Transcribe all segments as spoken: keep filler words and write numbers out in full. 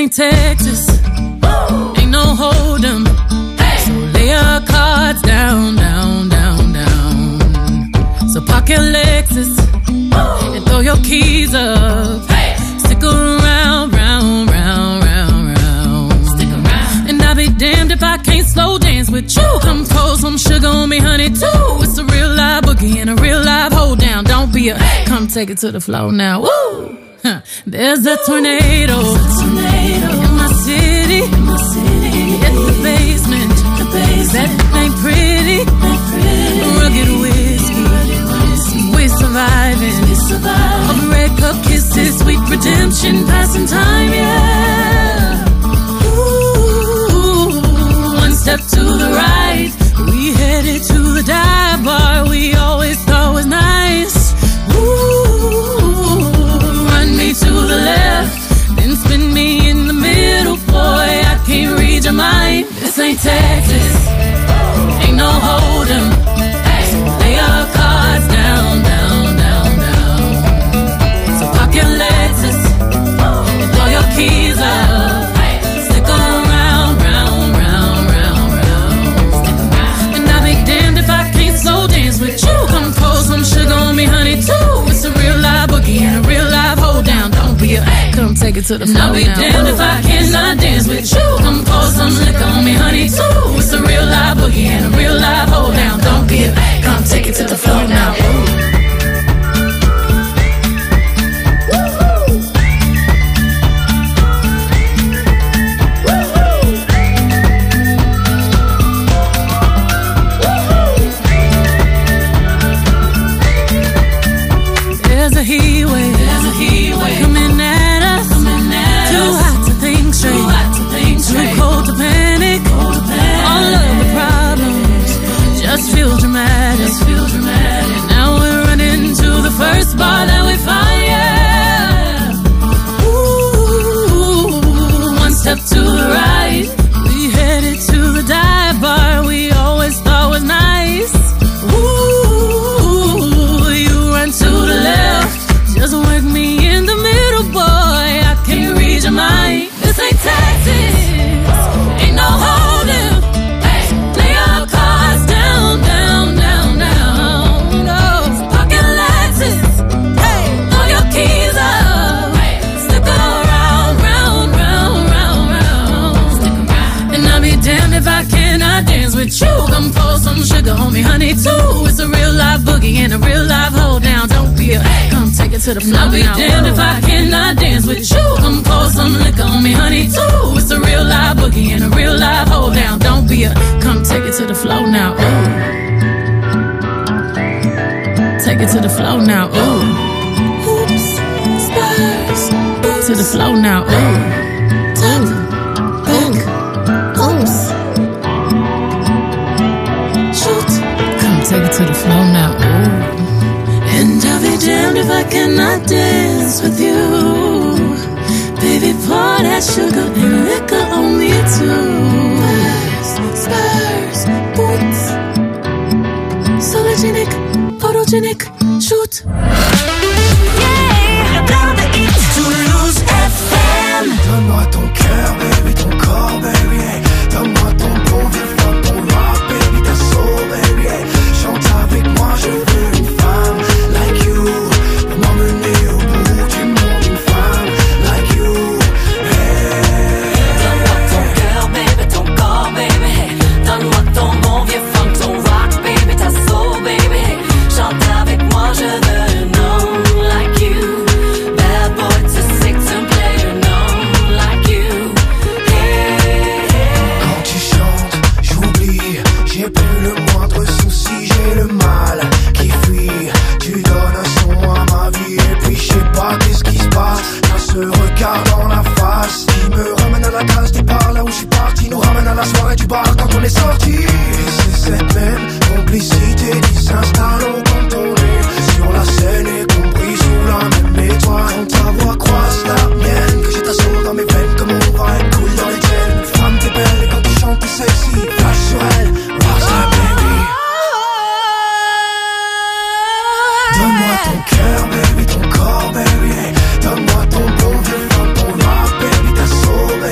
ain't Texas, Woo! Ain't no hold'em. Hey. So lay your cards down, down, down, down. So park your Lexus Woo! And throw your keys up. Hey. Stick around, round, round, round, round. Stick around. And I'll be damned if I can't slow dance with you. Come pour some sugar on me, honey, too. It's a real live boogie and a real live hold down. Don't be a hey. Come take it to the floor now. Woo! Huh. There's a tornado, There's a tornado in my city, in my city. In the basement, the basement. That ain't pretty, ain't pretty. Rugged whiskey, rugged whiskey. We surviving, we surviving. Of red cup kisses, sweet redemption, passing time, yeah. Ooh, one step to the right, we headed to the dive bar we always thought was nice. Ooh. To the left, then spin me in the middle, boy, I can't read your mind. This ain't Texas, ain't no hold'em. Hey, lay your cards down, down, down, down. So park your Lexus and throw your keys up. Stick around, round, round, round, round. And I'll be damned if I can't slow dance with you. Come pour some sugar on me, honey, too. It's a real live boogie and a real live hold down. Don't be a come take it to the floor. I'll be now. Damned if I cannot dance with you. Come pour some liquor on me, honey, too. It's a real live boogie and a real live hold down. Don't be a come take it to the floor now. Ooh. Feel dramatic, feel dramatic. Now we're running to the first bar that we find, yeah. Ooh, one step to the right, we headed to the dive bar we always thought was nice. Ooh, you run to the left, just work me in the middle, boy, I can't read your mind. This ain't Texas, ain't no hold'em. With you, come pour some sugar on me, honey, too. It's a real live boogie and a real live hold down. Don't be a come take it to the floor. I'll be now. Damned if I cannot dance with you. Come pour some liquor on me, honey, too. It's a real live boogie and a real live hold down. Don't be a come take it to the floor now. Ooh. Take it to the floor now. Ooh. Oops, stars. Oops. To the floor now. Ooh. Top, back, oops. Take it to the floor now, ooh. And I'll be damned if I cannot dance with you. Baby, pour that sugar and liquor on me too. Spurs, boots, sologenic, photogenic, shoot. Yeah, down the eat. Toulouse F M. Donne-moi ton cœur, baby, ton corps, baby. Hey. Donne-moi ton bon vivant, ton rock, baby, ta soul, baby. Hey. Chante avec moi, je veux une femme like you. Pour m'emmener au bout du monde, une femme like you. Hey. Donne-moi ton cœur, baby, ton corps, baby. Donne-moi ton bon vieux funk, ton rock, baby, ta soul, baby. Chante avec moi, je veux un homme like you. Bad boy to sick to play un homme like you. Hey, hey. Quand tu chantes, j'oublie, j'ai plus le moindre souci. J'ai le mal qui fuit. Tu donnes un son à ma vie. Et puis je sais pas qu'est-ce qui se passe. T'as ce regard dans la face qui me ramène à la case départ. Là où je suis parti nous ramène à la soirée du bar quand on est sorti. Et c'est cette même complicité qui s'installe quand on est sur la scène et compris sous la même étoile. Quand ta voix croise la mienne, que j'ai ta soul dans mes veines comme on va être cool dans les tiennes. Femme t'es belle et quand tu chantes t'es sexy. Flash sur elle, rockstar baby. Donne-moi ton cœur, baby, ton corps, baby. Hey. Donne-moi ton bon vieux femme, ton rock, baby, ta soul,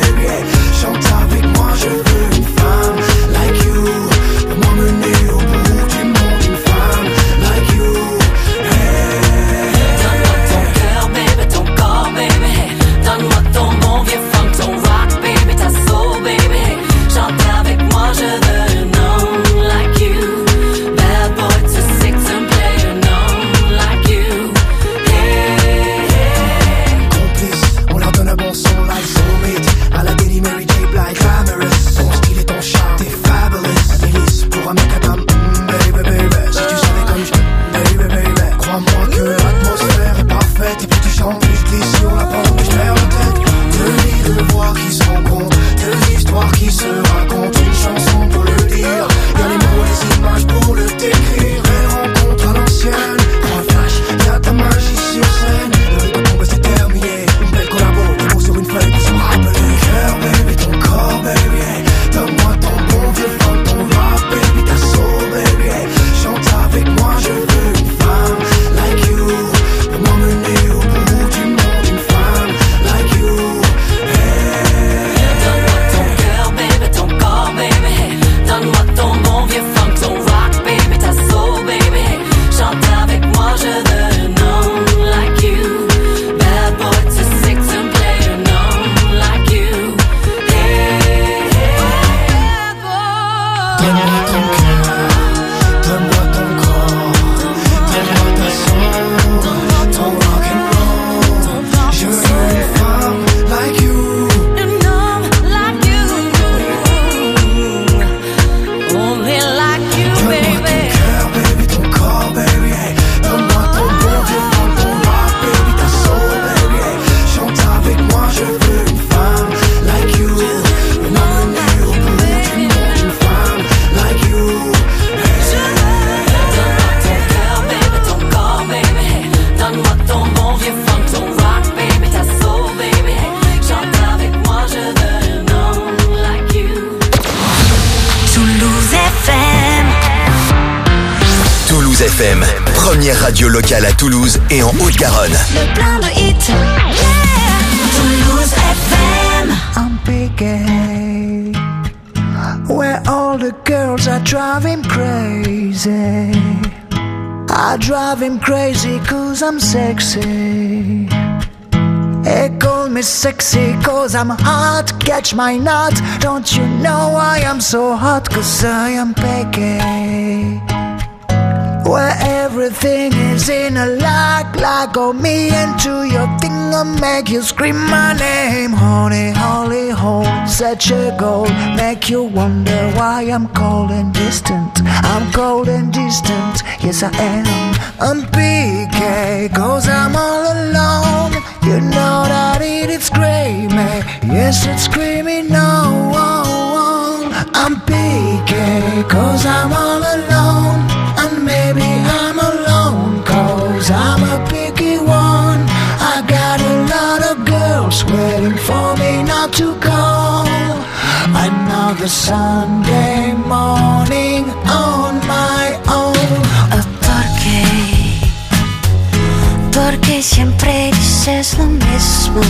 F M, première radio locale à Toulouse et en Haute-Garonne. Le plein de hits, yeah. Toulouse F M. I'm picking where all the girls are driving crazy. I drive him crazy cause I'm sexy. They call me sexy cause I'm hot. Catch my nut. Don't you know I am so hot cause I am picky. Where everything is in a lock. Like on me into your thing and make you scream my name. Honey, holy hole, such a goal. Make you wonder why I'm cold and distant. I'm cold and distant, yes I am. I'm P K cause I'm all alone. You know that it is screaming, yes it's screaming no. I'm P K cause I'm all alone. And maybe I'm alone cause I'm a picky one. I got a lot of girls waiting for me not to go. Another Sunday morning on my own. Oh, ¿por qué? Porque siempre dices lo mismo.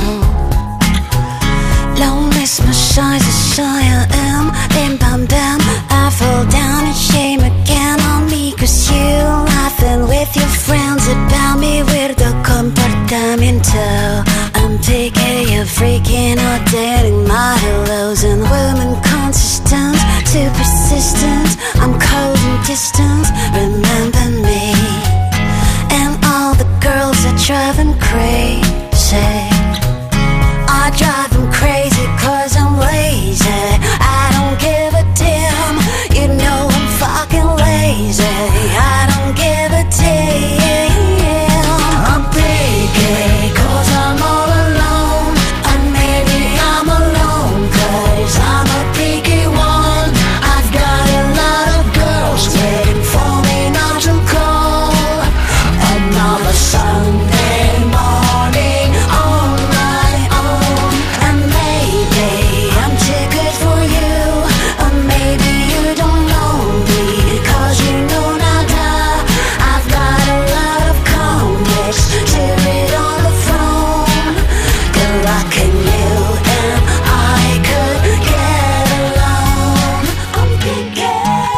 Lo mismo soy, so I am. Bim bam bam, I fall down and shame again on me. Cause you laughing with your friends about me. Weirdo comportamiento. I'm picky, you're freaking out, dating my hellos. And women consistent, too persistent. I'm cold and distant, remember me. And all the girls are driving crazy. I drive them crazy cause I'm lazy. I don't give a damn. You know I'm fucking lazy. I don't give a damn. I'm picky cause I'm all alone. And maybe I'm alone cause I'm a picky one. I've got a lot of girls waiting for me not to call. Another Sunday morning on my own. And maybe I'm too good for you. Or maybe you don't know me cause you know nada. I've got a lot of comics to read on the phone. Good luck in you and I could get along. I'm picky.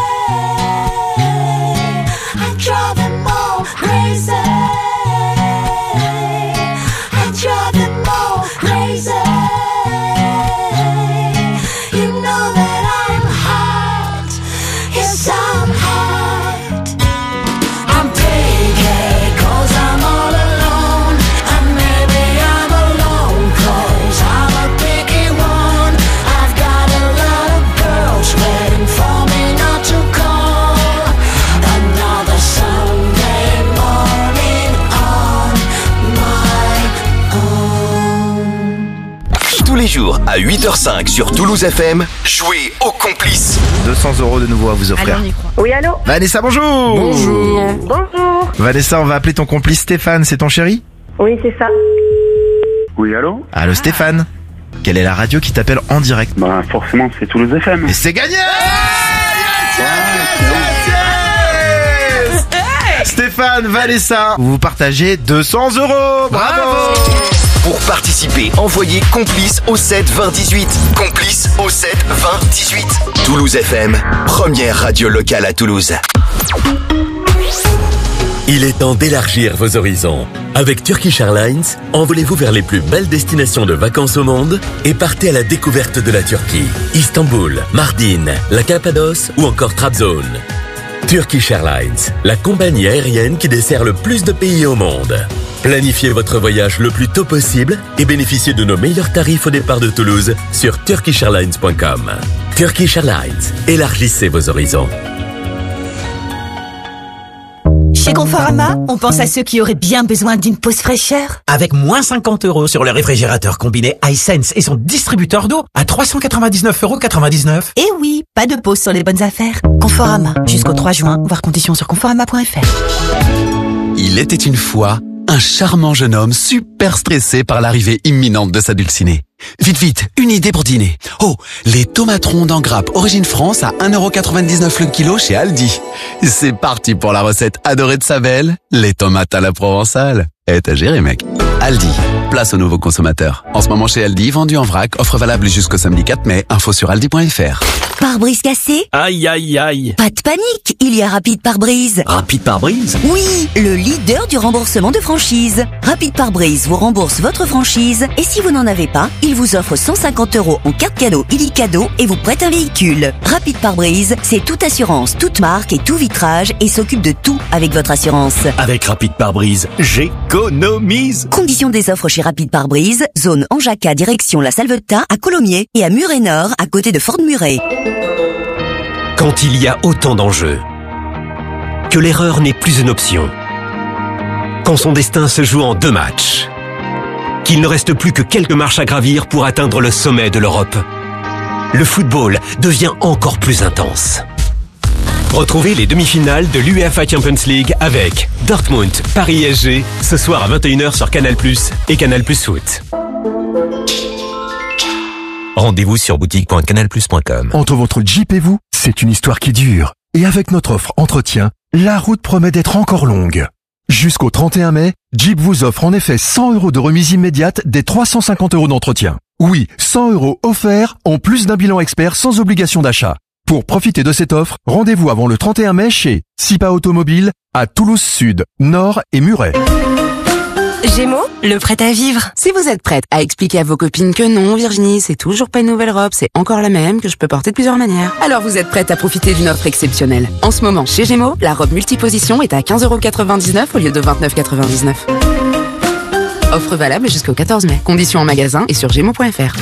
I drive them all crazy. I drive them all crazy. You know that I'm hot. Yes, I'm hot. I'm picky cause I'm all alone. And maybe I'm alone cause I'm a picky one. I've got a lot of girls waiting for me not to call. Another Sunday morning on my own. Tous les jours à huit heures cinq sur Toulouse F M, jouez au complice. deux cents euros de nouveau à vous offrir. Allez, on y croit. Oui, allô? Vanessa, bonjour. Bonjour. Bonjour. Vanessa, on va appeler ton complice Stéphane, c'est ton chéri? Oui, c'est ça. Oui, allô? Allô Stéphane, quelle est la radio qui t'appelle en direct? Bah forcément c'est Toulouse F M. Et c'est gagné. Yes, yes, yes, yes. Stéphane, Vanessa, vous partagez deux cents euros. Bravo. Pour participer, envoyez complice au sept vingt dix-huit. Complice au sept vingt dix-huit. Toulouse F M, première radio locale à Toulouse. Il est temps d'élargir vos horizons. Avec Turkish Airlines, envolez-vous vers les plus belles destinations de vacances au monde et partez à la découverte de la Turquie. Istanbul, Mardin, la Cappadoce ou encore Trabzon. Turkish Airlines, la compagnie aérienne qui dessert le plus de pays au monde. Planifiez votre voyage le plus tôt possible et bénéficiez de nos meilleurs tarifs au départ de Toulouse sur turkish airlines point com. Turkish Airlines, élargissez vos horizons. Chez Conforama, on pense à ceux qui auraient bien besoin d'une pause fraîcheur. Avec moins cinquante euros sur le réfrigérateur combiné iSense et son distributeur d'eau à trois cent quatre-vingt-dix-neuf euros quatre-vingt-dix-neuf. Et oui, pas de pause sur les bonnes affaires. Conforama, jusqu'au trois juin, voir conditions sur conforama point f r. Il était une fois Un charmant jeune homme super stressé par l'arrivée imminente de sa dulcinée. Vite, vite, une idée pour dîner. Oh, les tomates rondes en grappe Origine France à un euro quatre-vingt-dix-neuf le kilo chez Aldi. C'est parti pour la recette adorée de sa belle, les tomates à la provençale. Eh, t'as géré, mec. Aldi, place aux nouveaux consommateurs. En ce moment chez Aldi, vendu en vrac, offre valable jusqu'au samedi quatre mai. Info sur aldi point fr. Pare-brise cassé? Aïe, aïe, aïe. Pas de panique, il y a Rapide Pare-brise. Rapide Pare-brise? Oui, le leader du remboursement de franchise. Rapide Pare-brise vous rembourse votre franchise et si vous n'en avez pas, il vous offre cent cinquante euros en carte cadeau illicadeau et vous prête un véhicule. Rapide Pare-brise, c'est toute assurance, toute marque et tout vitrage et s'occupe de tout avec votre assurance. Avec Rapide Pare-brise, j'économise. Conditions des offres chez Rapide Pare-brise, zone Anjaca direction La Salvetat à Colomiers et à Muret-Nord à côté de Fort-Muret. Quand il y a autant d'enjeux, que l'erreur n'est plus une option, quand son destin se joue en deux matchs, qu'il ne reste plus que quelques marches à gravir pour atteindre le sommet de l'Europe, le football devient encore plus intense. Retrouvez les demi-finales de l'UEFA Champions League avec Dortmund, Paris S G, ce soir à vingt et une heures sur Canal plus, et Canal plus Foot. Rendez-vous sur boutique point canal plus point com. Entre votre Jeep et vous, c'est une histoire qui dure. Et avec notre offre entretien, la route promet d'être encore longue. Jusqu'au trente et un mai, Jeep vous offre en effet cent euros de remise immédiate des trois cent cinquante euros d'entretien. Oui, cent euros offerts en plus d'un bilan expert sans obligation d'achat. Pour profiter de cette offre, rendez-vous avant le trente et un mai chez Sipa Automobile à Toulouse Sud, Nord et Muret. Gémeaux, le prêt à vivre. Si vous êtes prête à expliquer à vos copines que non, Virginie, c'est toujours pas une nouvelle robe, c'est encore la même, que je peux porter de plusieurs manières, alors vous êtes prête à profiter d'une offre exceptionnelle. En ce moment, chez Gémeaux, la robe multiposition est à quinze euros quatre-vingt-dix-neuf au lieu de vingt-neuf euros quatre-vingt-dix-neuf. Offre valable jusqu'au quatorze mai. Conditions en magasin et sur gémeaux point fr.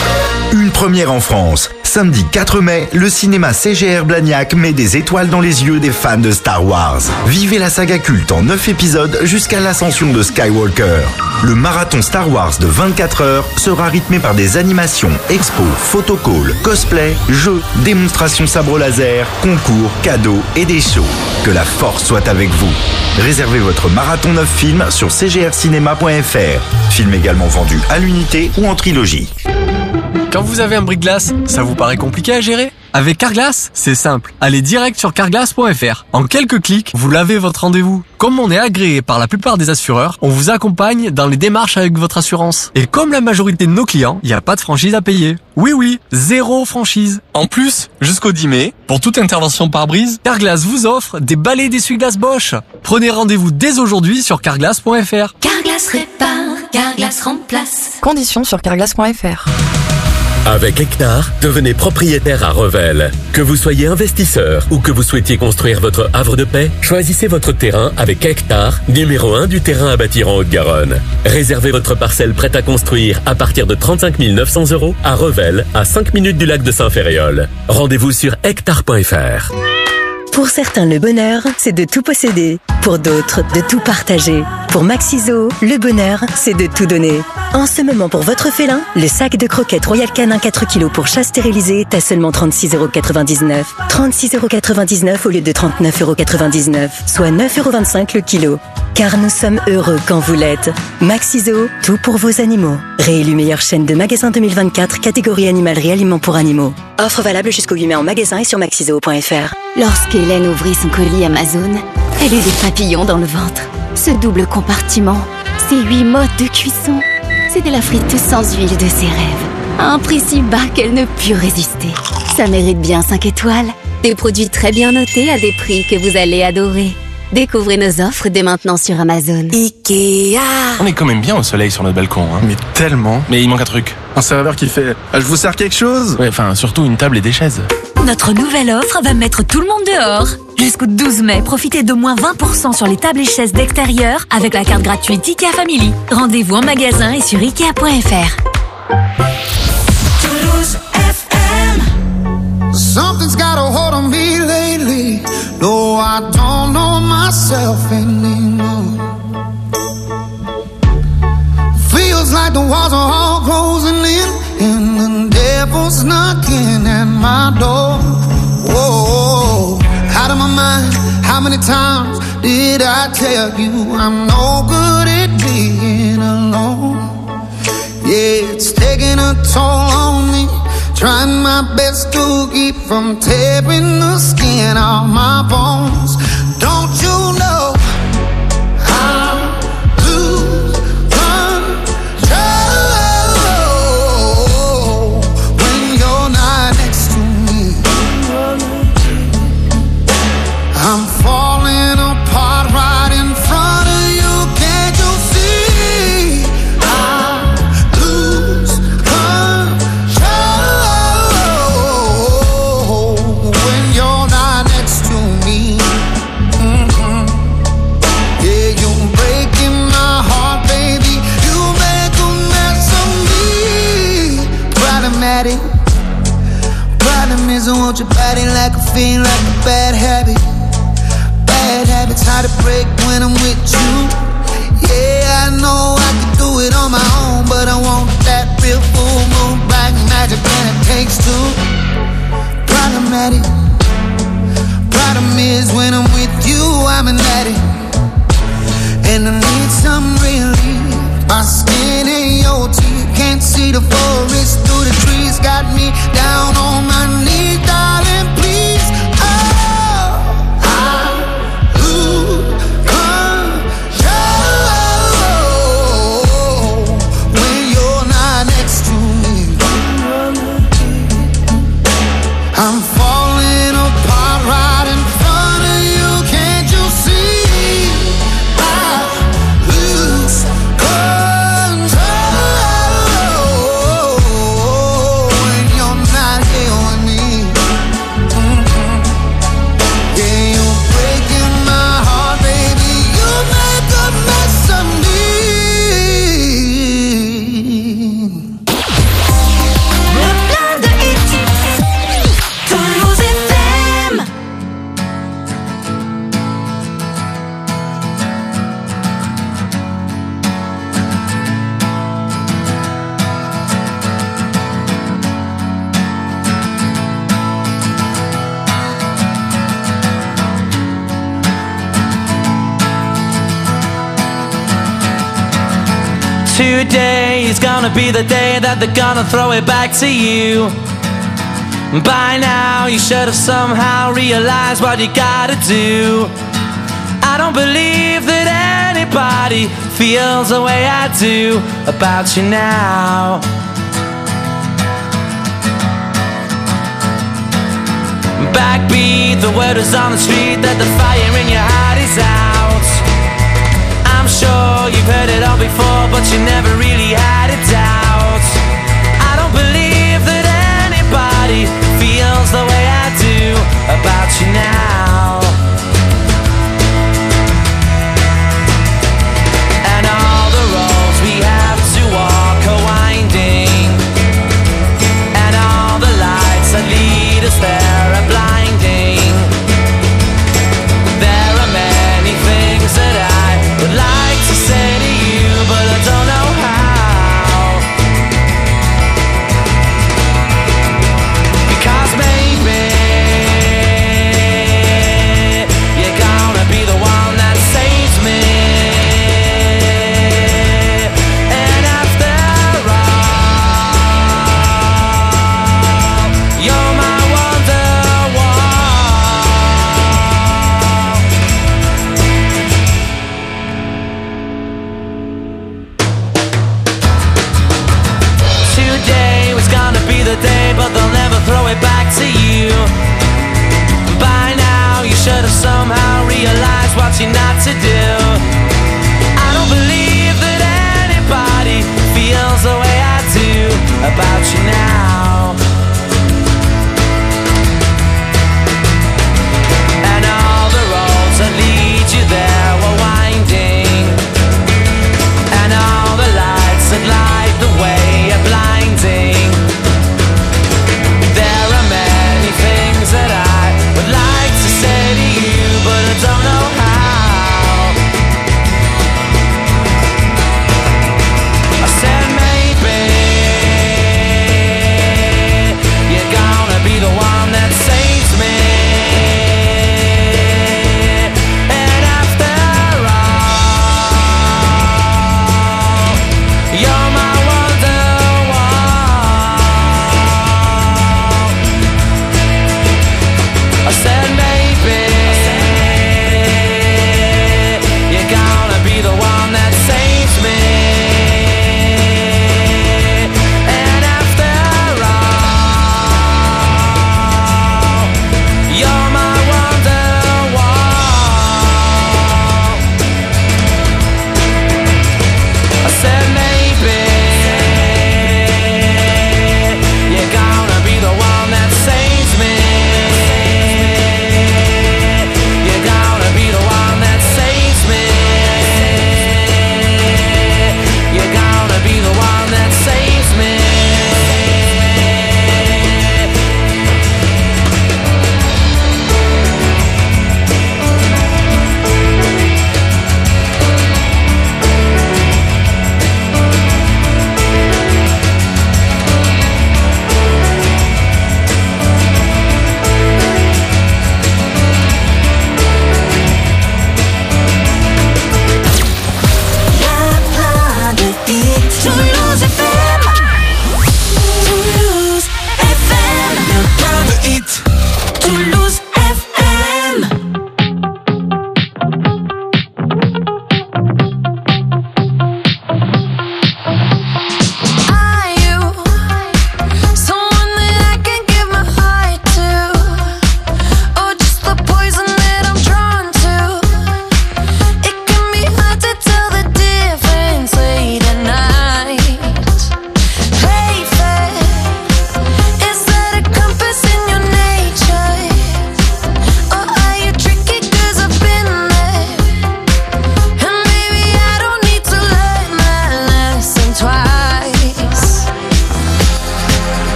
Une première en France. Samedi quatre mai, le cinéma C G R Blagnac met des étoiles dans les yeux des fans de Star Wars. Vivez la saga culte en neuf épisodes jusqu'à l'ascension de Skywalker. Le marathon Star Wars de vingt-quatre heures sera rythmé par des animations, expos, photocalls, cosplay, jeux, démonstrations sabre laser, concours, cadeaux et des shows. Que la force soit avec vous. Réservez votre marathon neuf films sur c g r cinéma point f r. Film également vendu à l'unité ou en trilogie. Quand vous avez un bris-de-glace, ça vous paraît compliqué à gérer? Avec Carglass, c'est simple. Allez direct sur carglass point f r. En quelques clics, vous lavez votre rendez-vous. Comme on est agréé par la plupart des assureurs, on vous accompagne dans les démarches avec votre assurance. Et comme la majorité de nos clients, il n'y a pas de franchise à payer. Oui oui, zéro franchise. En plus, jusqu'au dix mai, pour toute intervention par brise, Carglass vous offre des balais d'essuie-glace Bosch. Prenez rendez-vous dès aujourd'hui sur carglass point f r. Carglass répare, Carglass remplace. Conditions sur carglass point f r. Avec Hectare, devenez propriétaire à Revel. Que vous soyez investisseur ou que vous souhaitiez construire votre havre de paix, choisissez votre terrain avec Hectare, numéro un du terrain à bâtir en Haute-Garonne. Réservez votre parcelle prête à construire à partir de trente-cinq mille neuf cents euros à Revel, à cinq minutes du lac de Saint-Ferréol. Rendez-vous sur hectare point f r. Pour certains, le bonheur, c'est de tout posséder. Pour d'autres, de tout partager. Pour Maxiso, le bonheur, c'est de tout donner. En ce moment, pour votre félin, le sac de croquettes Royal Canin quatre kilos pour chat stérilisé est à seulement trente-six euros quatre-vingt-dix-neuf. trente-six euros quatre-vingt-dix-neuf au lieu de trente-neuf euros quatre-vingt-dix-neuf, soit neuf euros vingt-cinq le kilo. Car nous sommes heureux quand vous l'êtes. Maxiso, tout pour vos animaux. Réélu meilleure chaîne de magasins deux mille vingt-quatre, catégorie animalerie aliments pour animaux. Offre valable jusqu'au huit mai en magasin et sur maxiso point f r. Lorsqu'Hélène ouvrit son colis Amazon, elle eut des papillons dans le ventre. Ce double compartiment, ces huit modes de cuisson, c'était la friteuse sans huile de ses rêves. À un prix si bas qu'elle ne put résister. Ça mérite bien cinq étoiles. Des produits très bien notés à des prix que vous allez adorer. Découvrez nos offres dès maintenant sur Amazon. Ikea. On est quand même bien au soleil sur notre balcon, hein. Mais tellement. Mais il manque un truc. Un serveur qui fait ah, « Je vous sers quelque chose ?» Ouais, enfin, surtout une table et des chaises. Notre nouvelle offre va mettre tout le monde dehors. Jusqu'au douze mai, profitez de moins vingt pour cent sur les tables et chaises d'extérieur avec la carte gratuite Ikea Family. Rendez-vous en magasin et sur ikea point f r. Toulouse F M. Something's got a hold on me lately. No, I don't know myself anymore. Feels like the walls are all closing in, and the devil's knocking at my door. Whoa, out of my mind. How many times did I tell you I'm no good a toll on me. Trying my best to keep from tearing the skin off my bones. Don't you know I lose control when you're not next to me? I'm falling apart right in front of you. Can't you see? I lose control when you're not next to me. Mm-hmm. Yeah, you're breaking my heart, baby. You make a mess of me. Problematic. Problem is I want your body like a fiend, like a bad habit. Bad habits hard to break when I'm with you. Yeah, I know I can do it on my own, but I want that real full moon black magic, and it takes two. Problematic. Problem is when I'm with you, I'm an addict, and I need some relief. My skin and your teeth, can't see the forest through the trees. Got me down on my knees, darling, please. Oh, I lose control when you're not next to me. I'm falling apart right in front of you. Can't you see? I lose control when you're not here with me. Mm-hmm. Yeah, you're breaking my heart, baby. You make a mess of me. Plein de hits. Toulouse F M. Today is gonna be the day that they're gonna throw it back to you. By now you should have somehow realized what you gotta do. I don't believe that anybody feels the way I do about you now. Backbeat, the word is on the street that the fire in your heart is out. I'm sure you've heard it all before, but you never really had a doubt. I don't believe that anybody feels the way I do about you now. And all the roads we have to walk are winding, and all the lights that lead us there are blinding. There are many things that I would like to say to you, but I don't know how.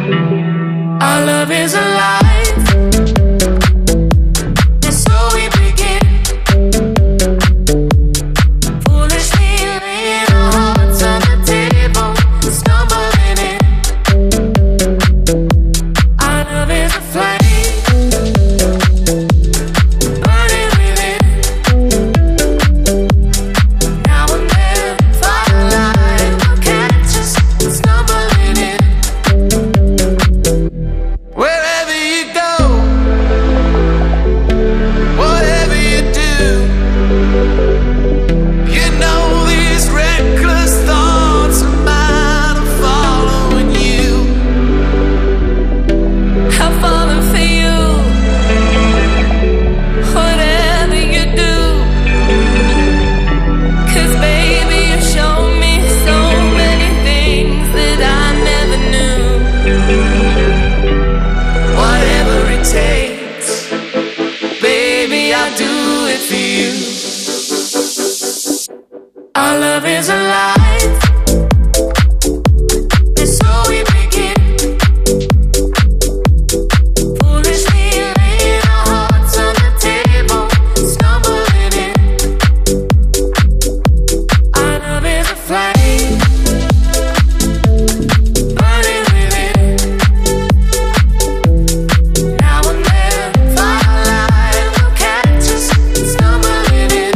Our love is alive. And so we begin. Foolishly laying our hearts on the table, stumbling in. Our love is a flame, burning within. Now and then, firelight will catch us stumbling in. Wherever you go, whatever you do, you know these reckless thoughts of mine are following you. I'm falling for you. Whatever you do, 'cause baby you show me so many things that I never knew. Whatever it takes, baby, I'll do it for you. Our love is alive, and so we begin. Foolishly laying our hearts on the table, stumbling in. Our love is a flame, burning within. Now and then, firelight will catch us stumbling in.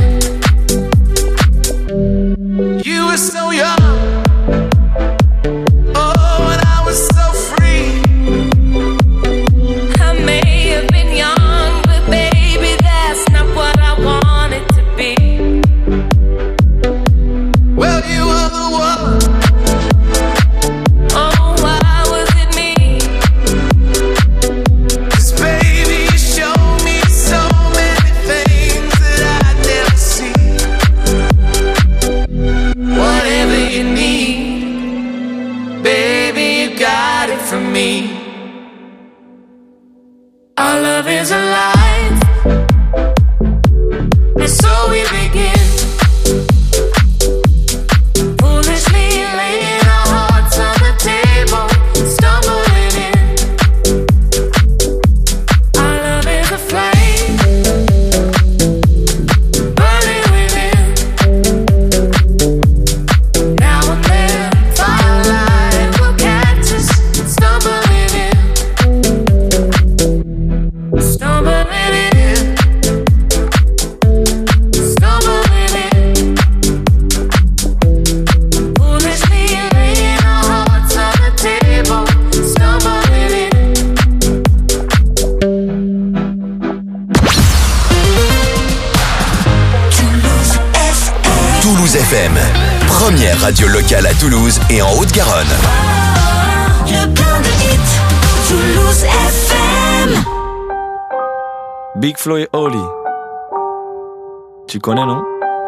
You were so young, oh, and I was so free. I may have been young, but baby, that's not what I wanted to be. Well, you were the one. Oh, why was it me? 'Cause baby, you showed me so many things that I'd never see. Whatever you need, baby, you got it from me. Our love is alive, and so we begin. Foolishly laying our hearts on the table, stumbling in. Our love is a flame, burning within. Now and then, firelight will catch us stumbling in. Stumbling in. Stumbling in. Foolishly laying our hearts on the table, stumbling in. Toulouse F M, première radio locale à Toulouse et en Haute-Garonne. Le plein de hits, Toulouse F M. Big Flo et Oli. Tu connais, non?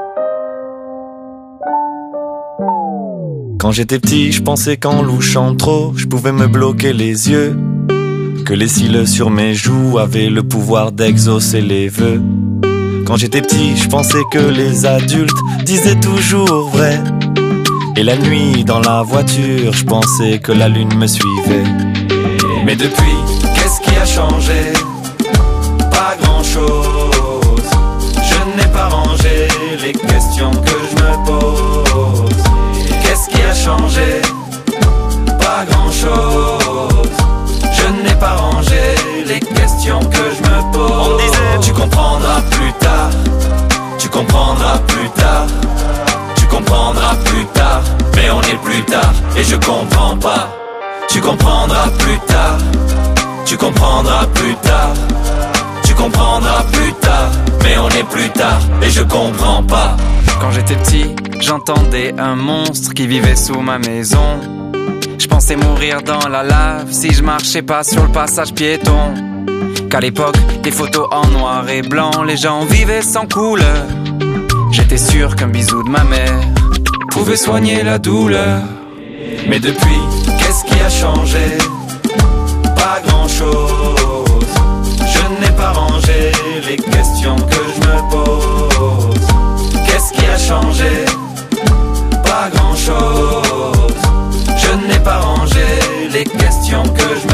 Quand j'étais petit, je pensais qu'en louchant trop, je pouvais me bloquer les yeux. Que les cils sur mes joues avaient le pouvoir d'exaucer les vœux. Quand j'étais petit, je pensais que les adultes disaient toujours vrai. Et la nuit, dans la voiture, je pensais que la lune me suivait. Mais depuis, qu'est-ce qui a changé? Pas grand-chose. Je n'ai pas rangé les questions que je me pose. Qu'est-ce qui a changé? Pas grand-chose. Je n'ai pas rangé les questions que je me pose. On me disait, tu comprendras plus tard. Tu comprendras plus tard. Tu comprendras plus tard. Mais on est plus tard et je comprends pas. Tu comprendras plus tard. Tu comprendras plus tard. Tu comprendras plus tard. Mais on est plus tard et je comprends pas. Quand j'étais petit, j'entendais un monstre qui vivait sous ma maison. Je pensais mourir dans la lave si je marchais pas sur le passage piéton. Qu'à l'époque, des photos en noir et blanc, les gens vivaient sans couleur. J'étais sûr qu'un bisou de ma mère pouvait soigner la douleur. Mais depuis, qu'est-ce qui a changé? Pas grand-chose. Je n'ai pas rangé les questions que je me pose. Qu'est-ce qui a changé? Pas grand-chose. Je n'ai pas rangé les questions que je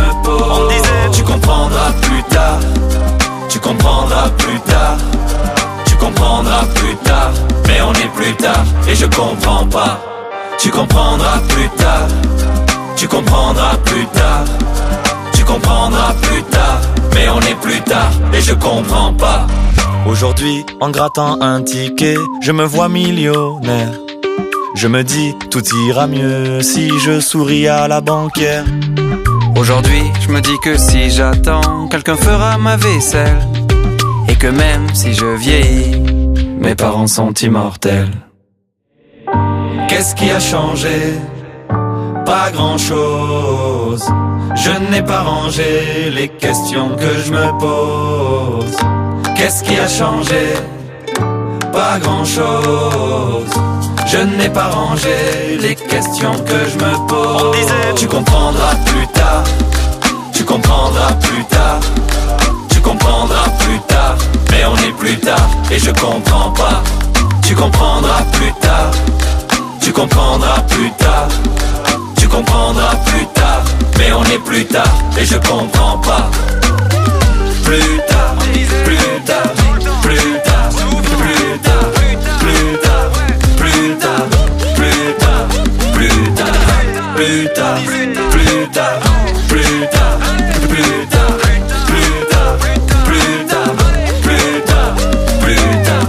et je comprends pas. Tu comprendras plus tard, tu comprendras plus tard, tu comprendras plus tard, mais on est plus tard et je comprends pas. Aujourd'hui, en grattant un ticket, je me vois millionnaire. Je me dis, tout ira mieux si je souris à la banquière. Aujourd'hui, je me dis que si j'attends, quelqu'un fera ma vaisselle. Et que même si je vieillis, mes parents sont immortels. Qu'est-ce qui a changé? Pas grand-chose. Je n'ai pas rangé les questions que je me pose. Qu'est-ce qui a changé? Pas grand-chose. Je n'ai pas rangé les questions que je me pose. On disait, tu comprendras plus tard, tu comprendras plus tard, tu comprendras plus tard, mais on est plus tard et je comprends pas. Tu comprendras plus tard, tu comprendras plus tard, tu comprendras plus tard, mais on est plus tard et je comprends pas. Plus tard, plus tard, plus tard, plus tard, plus tard, plus tard, plus tard, plus tard, plus tard, plus tard, plus tard, plus tard, plus tard, plus tard, plus tard, plus tard.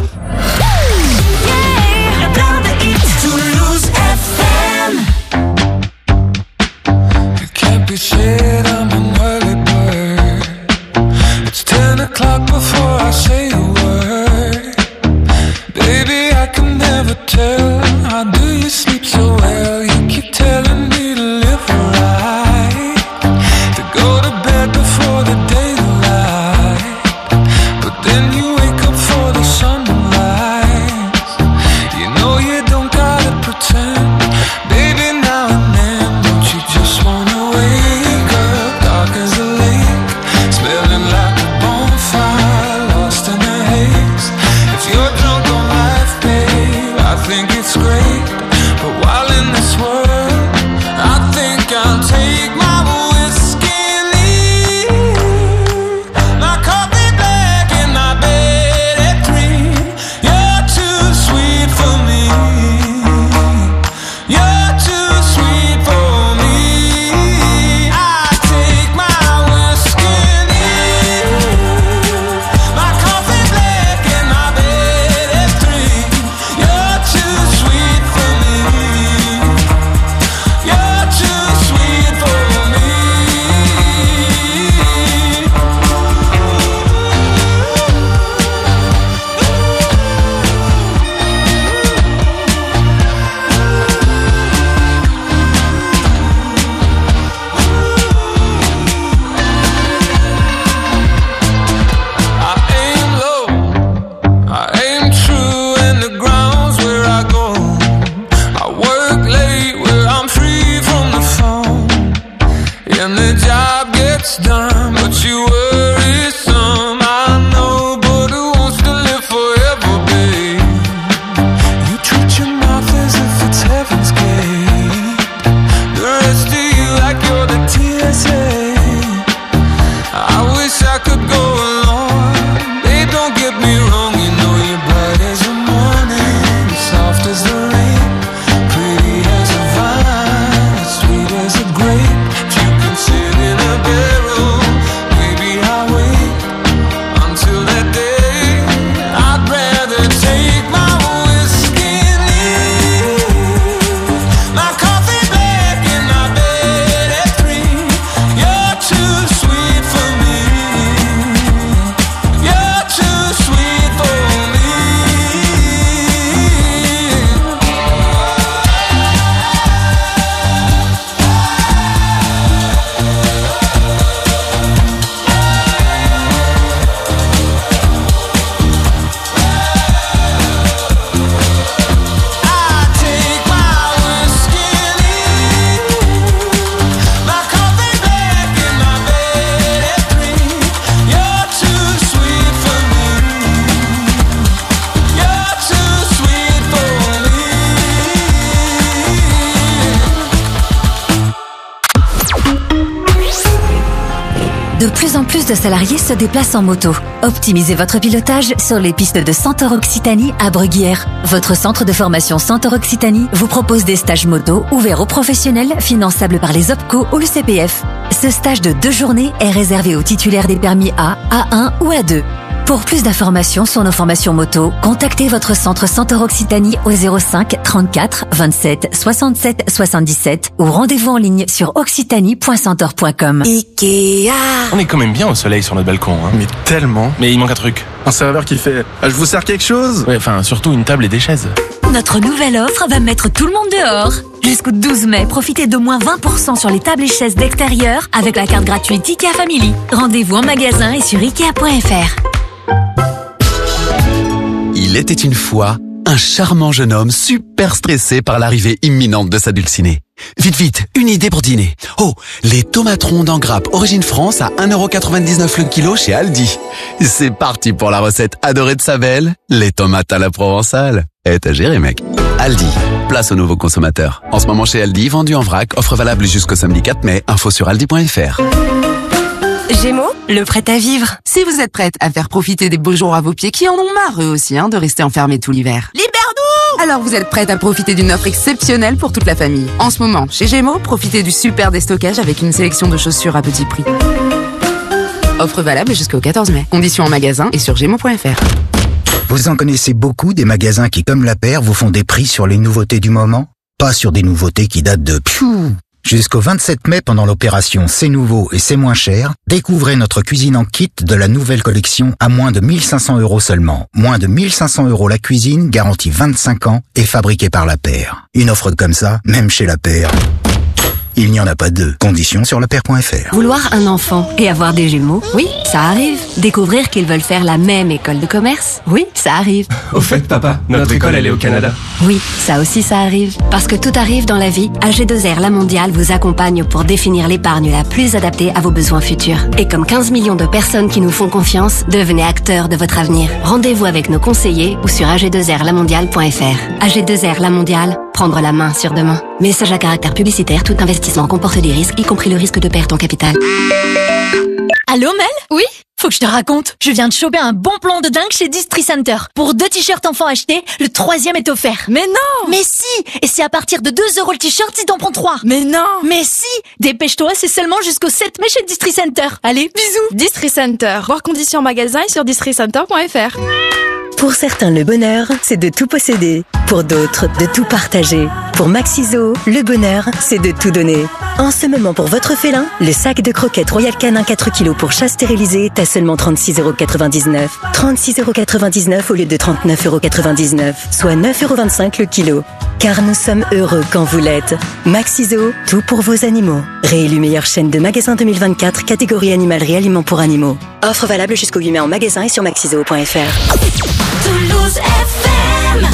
Le plein de hits, Toulouse F M. It can't be said I'm an early bird. It's ten o'clock before I say a word. Baby, I can never tell. How do you sleep so well? You keep telling me to live right, to go to bed before the daylight, but then you wake up for the sunrise. You know you don't gotta pretend. Baby, now and then, don't you just wanna wake up dark as a lake, smelling like a bonfire, lost in a haze. If you're drunk on life, babe, I think it's great. But while in this world, I think I'll take my whiskey and leave. My coffee black and my bed at three. You're too sweet for me. You're too sweet for me. I take my whiskey and leave. My coffee black and my bed at three. You're too sweet for me. You're too sweet for me. I aim low, I aim true, and the ground's where I go. I work late where I'm free from the phone, and the job gets done, but you worry some. I know, but who wants to live forever, babe? You treat your mouth as if it's heaven's gate. The rest of you like you're the T S A. I wish I could go along. Babe, don't get me wrong, you know you're bright as the morning, soft as the rain, pretty as a vine, sweet as a grape. If you can sit in a barrel, maybe De plus en plus de salariés se déplacent en moto. Optimisez votre pilotage sur les pistes de Centaure Occitanie à Bruguière. Votre centre de formation Centaure Occitanie vous propose des stages moto ouverts aux professionnels, finançables par les OPCO ou le C P F. Ce stage de deux journées est réservé aux titulaires des permis A, A un ou A deux. Pour plus d'informations sur nos formations moto, contactez votre centre Centaure Occitanie au zéro cinq trente-quatre vingt-sept soixante-sept soixante-dix-sept ou rendez-vous en ligne sur occitanie point centaure point com. Ikea. On est quand même bien au soleil sur notre balcon, hein. Mais tellement. Mais il manque un truc. Un serveur qui fait ah, je vous sers quelque chose. Ouais, enfin surtout une table et des chaises. Notre nouvelle offre va mettre tout le monde dehors. Jusqu'au douze mai, profitez d'au moins vingt pour cent sur les tables et chaises d'extérieur avec la carte gratuite Ikea Family. Rendez-vous en magasin et sur ikea point f r. Il était une fois un charmant jeune homme super stressé par l'arrivée imminente de sa dulcinée. Vite, vite, une idée pour dîner. Oh, les tomates rondes en grappe Origine France à un euro quatre-vingt-dix-neuf le kilo chez Aldi. C'est parti pour la recette adorée de sa belle, les tomates à la provençale. Eh, t'as géré, mec. Aldi, place aux nouveaux consommateurs. En ce moment chez Aldi, vendu en vrac, offre valable jusqu'au samedi quatre mai. Info sur aldi point f r. Gémeaux, le prêt à vivre. Si vous êtes prête à faire profiter des beaux jours à vos pieds qui en ont marre eux aussi hein, de rester enfermés tout l'hiver. Libère-nous! Alors vous êtes prête à profiter d'une offre exceptionnelle pour toute la famille. En ce moment, chez Gémeaux, profitez du super déstockage avec une sélection de chaussures à petit prix. Offre valable jusqu'au quatorze mai. Conditions en magasin et sur gémeaux point f r. Vous en connaissez beaucoup des magasins qui, comme La Paire, vous font des prix sur les nouveautés du moment? Pas sur des nouveautés qui datent de pfiou. Jusqu'au vingt-sept mai, pendant l'opération C'est nouveau et c'est moins cher, découvrez notre cuisine en kit de la nouvelle collection à moins de mille cinq cents euros seulement. Moins de mille cinq cents euros la cuisine, garantie vingt-cinq ans et fabriquée par La Paire. Une offre comme ça, même chez La Paire, il n'y en a pas deux. Conditions sur lapaire point f r. Vouloir un enfant et avoir des jumeaux, oui, ça arrive. Découvrir qu'ils veulent faire la même école de commerce, oui, ça arrive. Au fait, papa, notre, notre école, elle est au Canada. Oui, ça aussi, ça arrive. Parce que tout arrive dans la vie, A G deux R La Mondiale vous accompagne pour définir l'épargne la plus adaptée à vos besoins futurs. Et comme quinze millions de personnes qui nous font confiance, devenez acteurs de votre avenir. Rendez-vous avec nos conseillers ou sur a g deux r la mondiale point f r. A G deux R La Mondiale, prendre la main sur demain. Message à caractère publicitaire, tout investissement comporte des risques, y compris le risque de perte en capital. Allô Mel? Oui? Faut que je te raconte. Je viens de choper un bon plan de dingue chez Distri Center. Pour deux t-shirts enfants achetés, le troisième est offert. Mais non! Mais si! Et c'est à partir de deux euros le t-shirt si t'en prends trois. Mais non! Mais si! Dépêche-toi, c'est seulement jusqu'au sept mai chez Distri Center. Allez, bisous! Distri Center. Voir conditions en magasin et sur distri center point f r. Pour certains, le bonheur, c'est de tout posséder. Pour d'autres, de tout partager. Pour Maxiso, le bonheur, c'est de tout donner. En ce moment, pour votre félin, le sac de croquettes Royal Canin quatre kilos pour chat stérilisé est à seulement trente-six euros quatre-vingt-dix-neuf. trente-six euros quatre-vingt-dix-neuf au lieu de trente-neuf euros quatre-vingt-dix-neuf, soit neuf euros vingt-cinq le kilo. Car nous sommes heureux quand vous l'êtes. Maxiso, tout pour vos animaux. Réélu meilleure chaîne de magasins deux mille vingt-quatre, catégorie animalerie aliments pour animaux. Offre valable jusqu'au huit mai en magasin et sur maxiso point f r. Toulouse F M.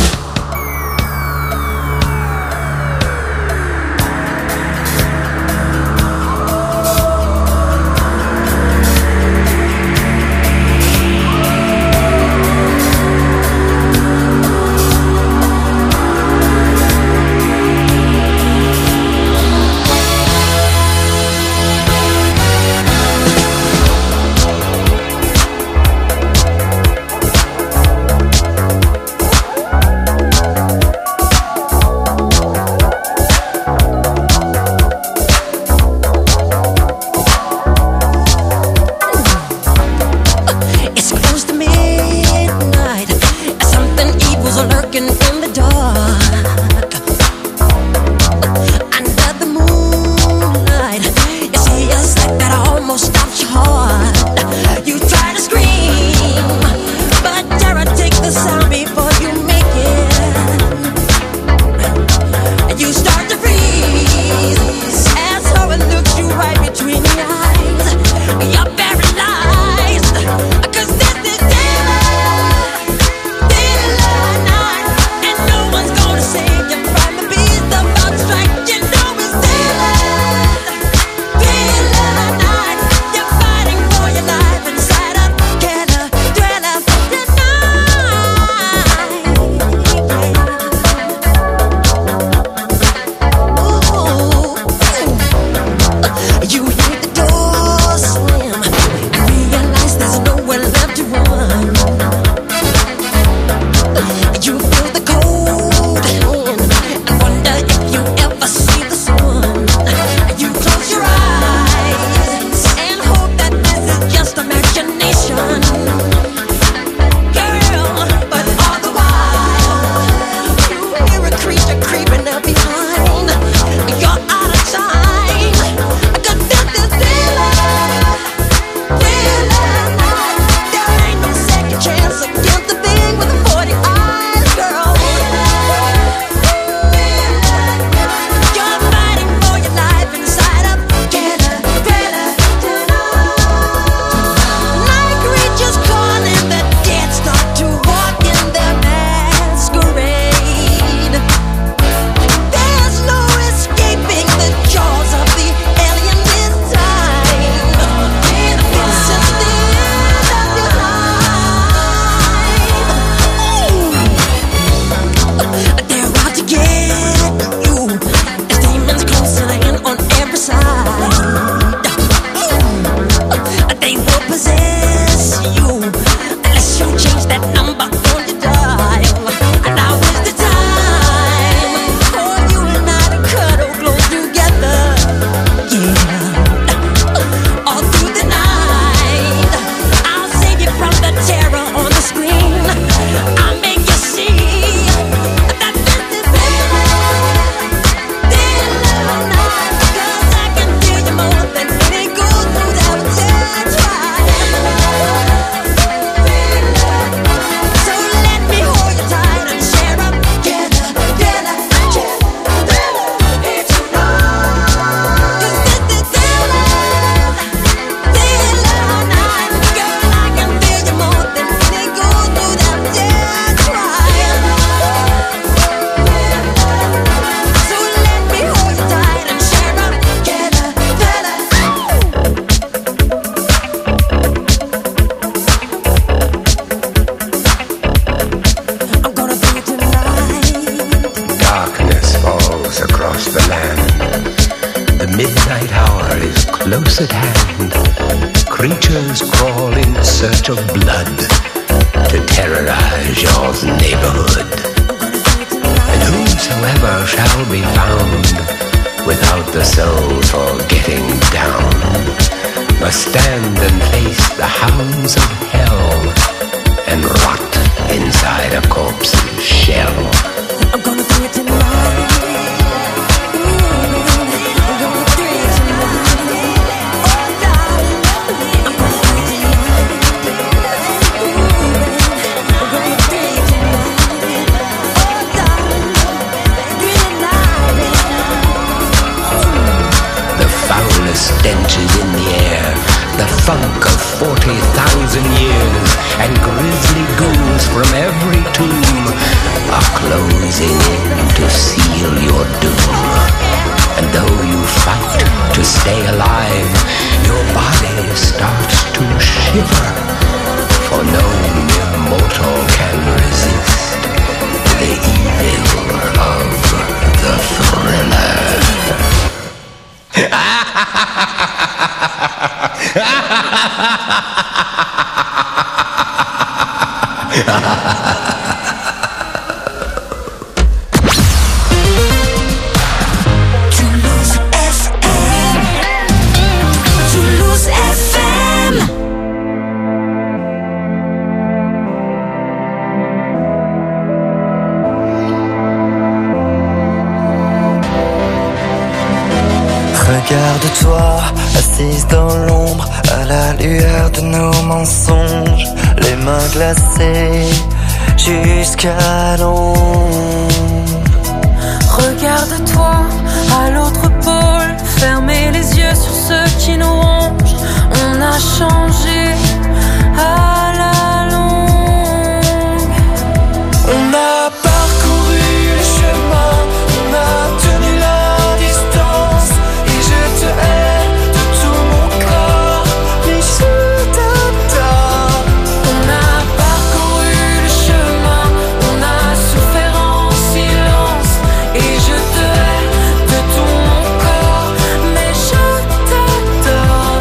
close at hand, creatures crawl in search of blood to terrorize your neighborhood. And whosoever shall be found without the soul for getting down must stand and face the hounds of hell and rot inside a corpse's shell. I'm gonna do it tonight. Stenches in the air, the funk of forty thousand years, and grisly ghouls from every tomb are closing in to seal your doom. And though you fight to stay alive, your body starts to shiver, for no mere mortal can resist the evil of the thriller. Toulouse F M. Toulouse F M. Regarde-toi, assise dans l'ombre, à la lueur de nos mensonges, les mains glacées jusqu'à l'ombre. Regarde-toi, à l'autre pôle, fermez les yeux sur ceux qui nous rongent. On a changé à la longue. On a parcouru le chemin, on a tenu la distance, et je te hais de tout mon corps, mais je t'adore. On a parcouru le chemin, on a souffert en silence, et je te hais de tout mon corps, mais je t'adore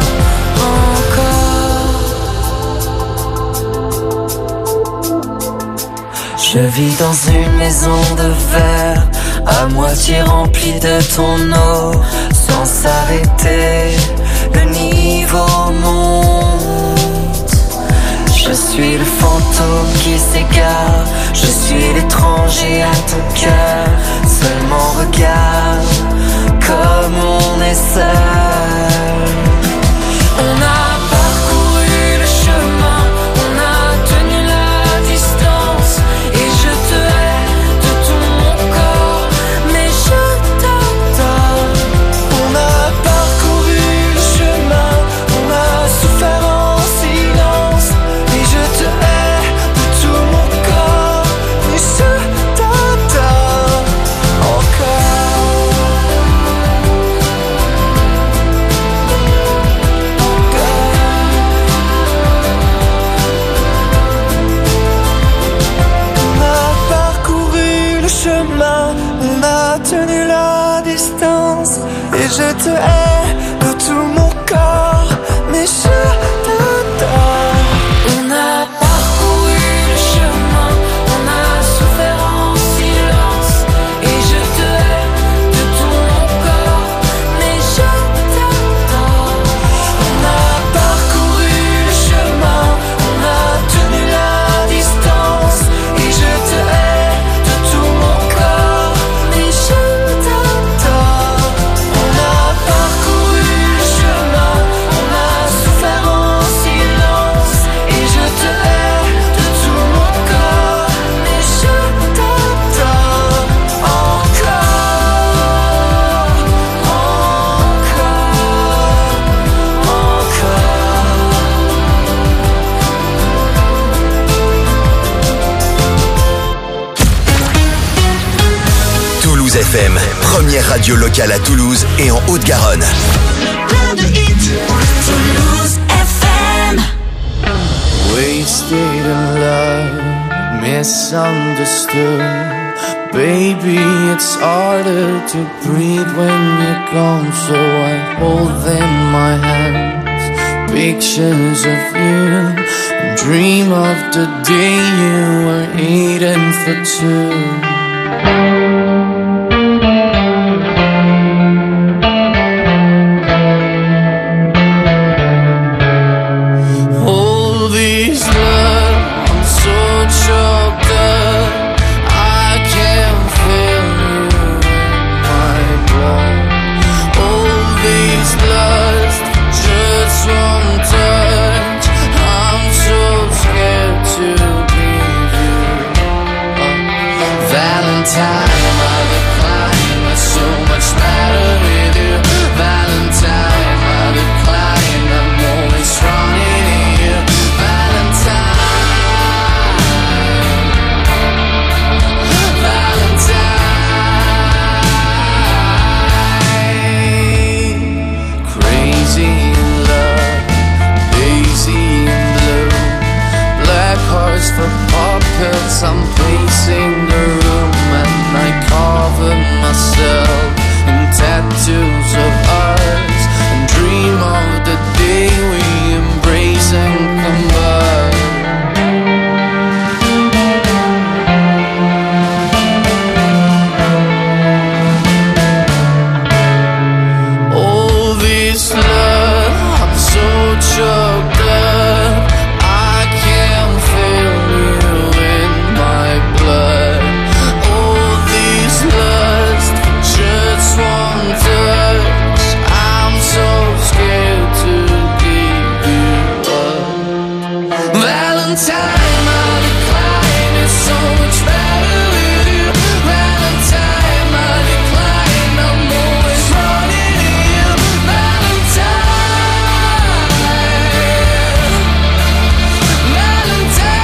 encore. Je vis dans une maison de verre, à moitié remplie de ton eau, sans s'arrêter, le niveau monte. Je suis le fantôme qui s'égare, je suis l'étranger à ton cœur. Seulement regarde comme on est seul. On a parcouru le chemin, on a tenu la distance, et je te hais de tout mon corps, mais je t'adore. On a parcouru le chemin, on a souffert en silence, et je te hais de tout mon corps, mais je t'adore encore. On a parcouru le chemin, on a tenu la distance, et je te hais de tout mon corps, mais je t'adore. On a parcouru le chemin, on a souffert en silence, et je te hais de tout mon corps, mais je t'adore. On a parcouru le chemin, on a tenu la distance, et je te hais de tout mon corps, mais je t'adore. On a parcouru le chemin, on a souffert en silence, et je te hais de tout mon corps, mais je t'adore encore, Toulouse F M, première radio locale à Toulouse et en Haute-Garonne. Toulouse F M. Wasted in love, misunderstood. Baby, it's harder to breathe when you're gone, so I hold in my pictures of you. Dream of the day you were eating for two. I'm pacing the room and I cover myself in tattoos of ours and dream of the day we embrace and combine. All this love, I'm so choked up, I can't feel you. All this lust for just one touch, I'm so scared to give you up. Valentine, my decline is so much better with you. Valentine, my decline, I'm always running to you. Valentine, Valentine.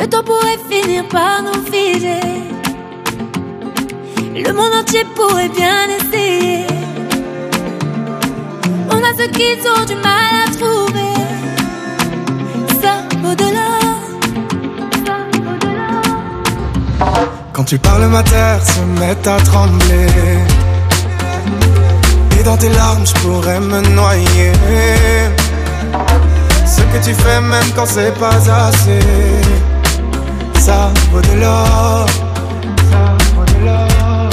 Le temps pourrait finir par nous figer. Le monde entier pourrait bien essayer. On a ce qu'ils ont du mal à trouver. Ça au-delà. Quand tu parles, ma terre se met à trembler. Et dans tes larmes, je pourrais me noyer. Ce que tu fais même quand c'est pas assez, ça au-delà. Ça au-delà.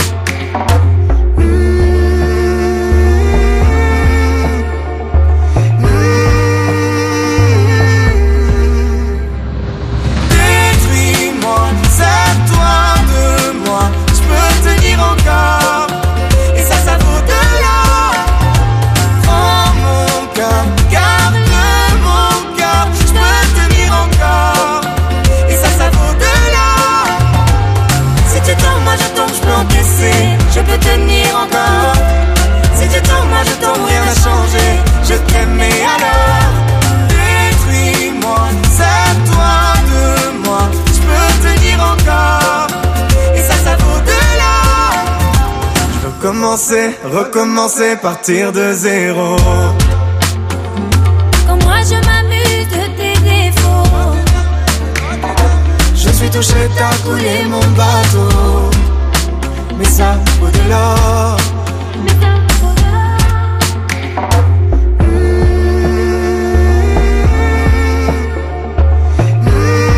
Je peux tenir encore. Si tu tombes, moi je tombe, rien n'a changé. Je t'aime et alors détruis-moi, sers-toi de moi. Je peux tenir encore. Et ça, ça vaut de là. Je veux commencer, recommencer, partir de zéro. Quand moi je m'amuse de tes défauts. Je suis touché, t'as coulé mon bateau. Mais ça au-delà. Mais ça au-delà. Mmh. Mmh.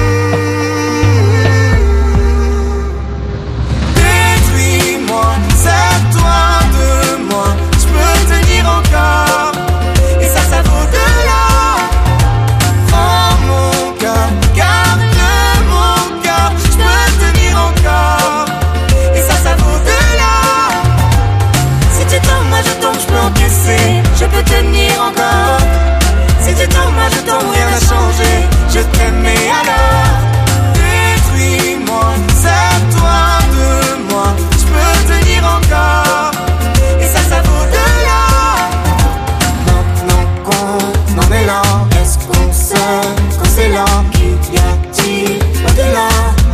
Détruis-moi, sers-toi de moi. Je peux tenir encore. Et ça, ça vaut de là. Prends mon cœur, garde mon cœur. Je peux tenir encore. Et ça, ça vaut de là. Si tu tombes, moi je tombe, je peux encaisser. Je peux tenir encore. Si tu tombes, moi je tombe, rien n'a changé. Je t'aime et alors détruis-moi, sers-toi de moi. Je peux tenir encore. Et ça, ça vaut de là. Maintenant qu'on en est là, est-ce qu'on sait quand c'est là? Qu'y a-t-il au-delà?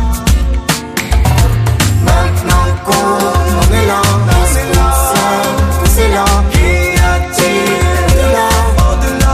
Maintenant qu'on en est là, est-ce qu'on sait que c'est là? Qu'y a-t-il au-delà? Au-delà.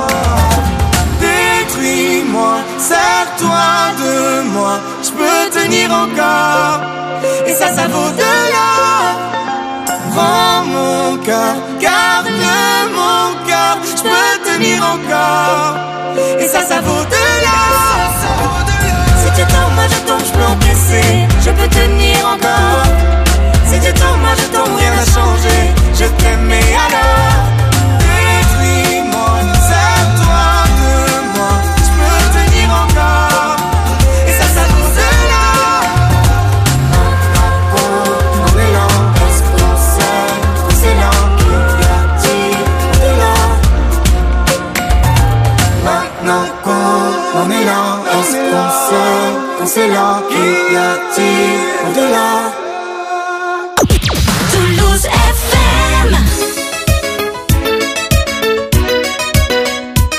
Détruis-moi, sers-toi de moi. Je peux tenir encore. Et ça, ça vaut de là. Prends mon cœur, garde mon cœur. Je peux tenir encore. Et ça, ça vaut de là. Si tu tombes, moi je tombe, je peux encaisser. Je peux tenir encore. Si tu tombes, moi je tombe, rien n'a changé. Je t'aime et alors détruis-moi, sers-toi de moi. Je peux tenir encore. Et ça, ça vaut de là. Maintenant qu'on en est là, est-ce qu'on sait que c'est là? Qu'y a-t-il au-delà? Maintenant qu'on en est là, est-ce qu'on sait quand c'est là? Qu'y a-t-il au-delà?